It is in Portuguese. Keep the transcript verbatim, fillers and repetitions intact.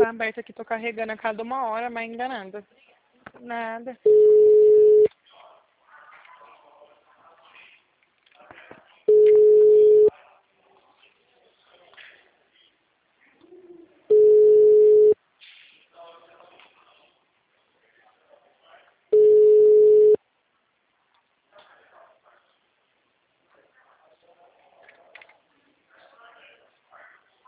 tá aberto aqui, tô carregando a cada uma hora, mas ainda nada. Nada.